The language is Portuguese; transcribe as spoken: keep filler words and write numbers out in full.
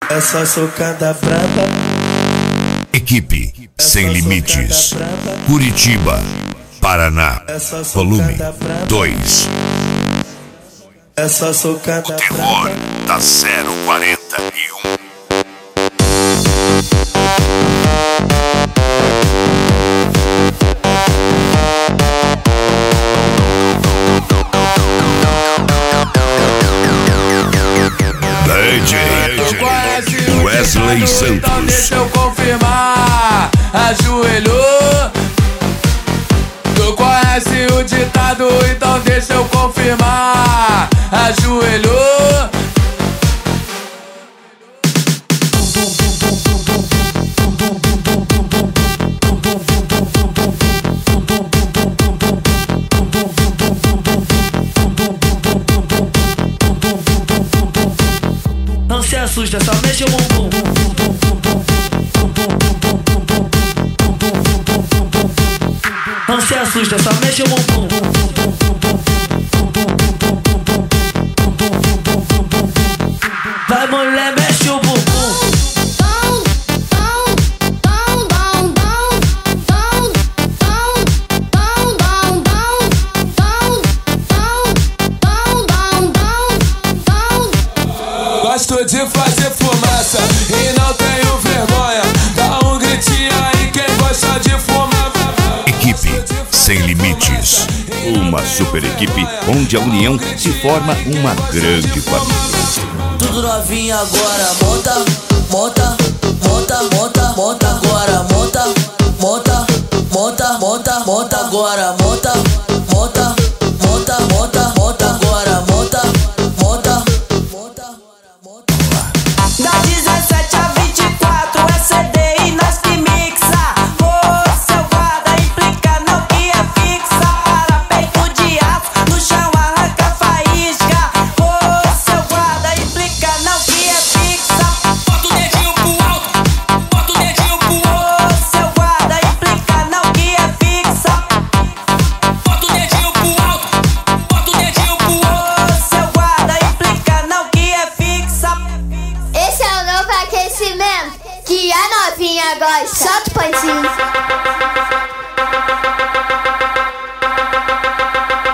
Essa socada braba. Equipe Sem Limites, Curitiba, Paraná, volume dois. Essa socada O terror da zero quarenta e um. D J Wesley Santos. Então deixa eu confirmar. Ajoelhou. Tu conhece o ditado, então deixa eu confirmar. Ajoelhou. Não se assusta, só mexe o bumbum. Não se assusta, só mexe o bumbum. Vai mulher, mexe o bumbum. Gosto de fazer fumaça e não tenho vergonha. Dá um gritinho aí quem gosta de fumar. Equipe Sem Limites, uma super equipe onde a união se forma uma grande família. Tudo novinho agora, monta, monta, monta, monta, monta agora, monta, monta, monta, monta, monta agora, monta, monta, monta, monta, monta agora, monta, monta, monta, monta. Da dezessete a vinte e quatro é C D e nós que mixa. Ô, seu guarda implica não que é fixa. Para peito de aço, no chão arranca faísca. Ô, seu guarda implica não que é fixa. Bota o dedinho pro alto, bota o dedinho pro alto. Ô, seu guarda implica não que é fixa. Bota o dedinho pro alto, bota o dedinho pro alto. Ô, seu guarda implica não que é fixa. Esse é o novo aquecimento que a novinha gosta. Solta o pontinho.